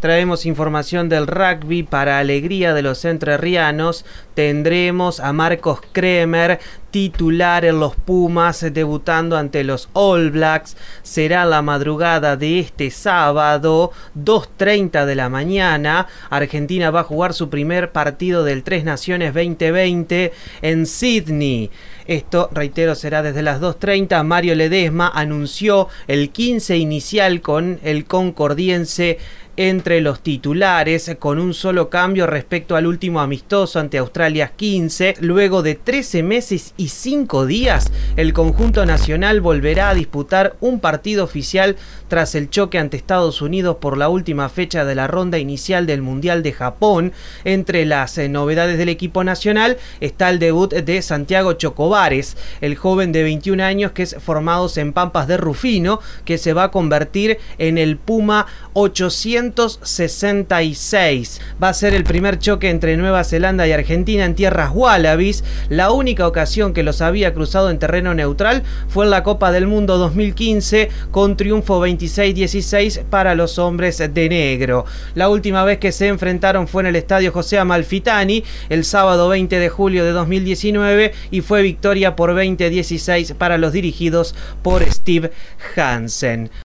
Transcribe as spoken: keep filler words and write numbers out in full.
Traemos información del rugby para alegría de los entrerrianos. Tendremos a Marcos Kremer titular en los Pumas, debutando ante los All Blacks. Será la madrugada de este sábado, dos treinta de la mañana. Argentina va a jugar su primer partido del Tres Naciones veinte veinte en Sydney. Esto, reitero, será desde las dos treinta. Mario Ledesma anunció el quince inicial con el concordiense entre los titulares, con un solo cambio respecto al último amistoso ante Australia quince. Luego de trece meses y cinco días, el conjunto nacional volverá a disputar un partido oficial tras el choque ante Estados Unidos por la última fecha de la ronda inicial del Mundial de Japón. Entre las eh, novedades del equipo nacional está el debut de Santiago Chocobares, el joven de veintiún años que es formado en Pampas de Rufino, que se va a convertir en el Puma ochocientos sesenta y seis. Va a ser el primer choque entre Nueva Zelanda y Argentina en tierras wallabies. La única ocasión que los había cruzado en terreno neutral fue en la Copa del Mundo dos mil quince, con triunfo veintiséis dieciséis para los hombres de negro. La última vez que se enfrentaron fue en el estadio José Amalfitani el sábado veinte de julio de dos mil diecinueve y fue victoria por veinte dieciséis para los dirigidos por Steve Hansen.